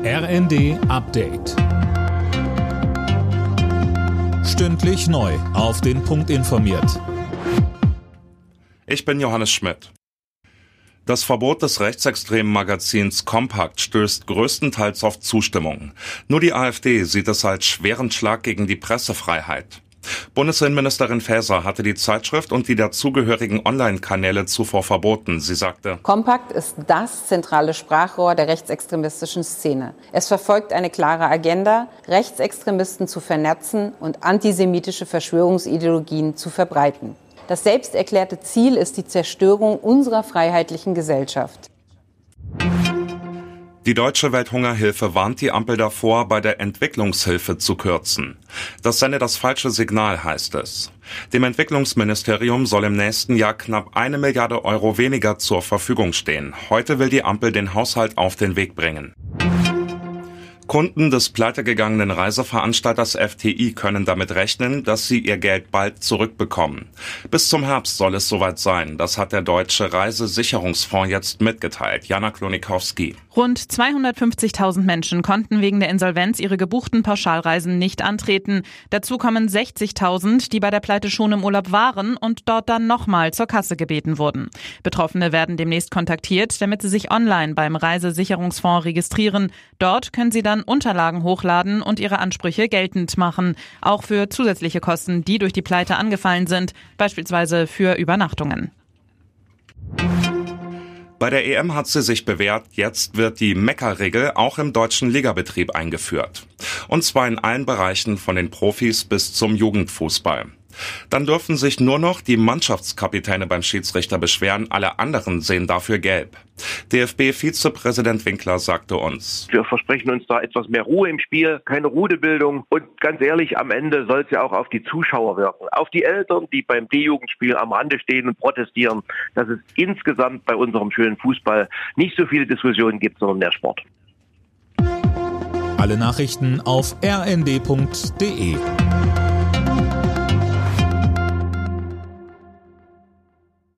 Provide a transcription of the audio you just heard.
RND Update. Stündlich neu auf den Punkt informiert. Ich bin Johannes Schmidt. Das Verbot des rechtsextremen Magazins Kompakt stößt größtenteils auf Zustimmung. Nur die AfD sieht es als schweren Schlag gegen die Pressefreiheit. Bundesinnenministerin Faeser hatte die Zeitschrift und die dazugehörigen Online-Kanäle zuvor verboten. Sie sagte: Kompakt ist das zentrale Sprachrohr der rechtsextremistischen Szene. Es verfolgt eine klare Agenda, Rechtsextremisten zu vernetzen und antisemitische Verschwörungsideologien zu verbreiten. Das selbsterklärte Ziel ist die Zerstörung unserer freiheitlichen Gesellschaft. Die Deutsche Welthungerhilfe warnt die Ampel davor, bei der Entwicklungshilfe zu kürzen. Das sende das falsche Signal, heißt es. Dem Entwicklungsministerium soll im nächsten Jahr knapp 1 Milliarde Euro weniger zur Verfügung stehen. Heute will die Ampel den Haushalt auf den Weg bringen. Kunden des pleitegegangenen Reiseveranstalters FTI können damit rechnen, dass sie ihr Geld bald zurückbekommen. Bis zum Herbst soll es soweit sein. Das hat der Deutsche Reisesicherungsfonds jetzt mitgeteilt. Jana Klonikowski. Rund 250.000 Menschen konnten wegen der Insolvenz ihre gebuchten Pauschalreisen nicht antreten. Dazu kommen 60.000, die bei der Pleite schon im Urlaub waren und dort dann nochmal zur Kasse gebeten wurden. Betroffene werden demnächst kontaktiert, damit sie sich online beim Reisesicherungsfonds registrieren. Dort können sie dann Unterlagen hochladen und ihre Ansprüche geltend machen. Auch für zusätzliche Kosten, die durch die Pleite angefallen sind, beispielsweise für Übernachtungen. Bei der EM hat sie sich bewährt, jetzt wird die Meckerregel auch im deutschen Ligabetrieb eingeführt. Und zwar in allen Bereichen von den Profis bis zum Jugendfußball. Dann dürfen sich nur noch die Mannschaftskapitäne beim Schiedsrichter beschweren, alle anderen sehen dafür gelb. DFB-Vizepräsident Winkler sagte uns: Wir versprechen uns da etwas mehr Ruhe im Spiel, keine Rudelbildung und ganz ehrlich, am Ende soll es ja auch auf die Zuschauer wirken, auf die Eltern, die beim D-Jugendspiel am Rande stehen und protestieren, dass es insgesamt bei unserem schönen Fußball nicht so viele Diskussionen gibt, sondern mehr Sport. Alle Nachrichten auf rnd.de.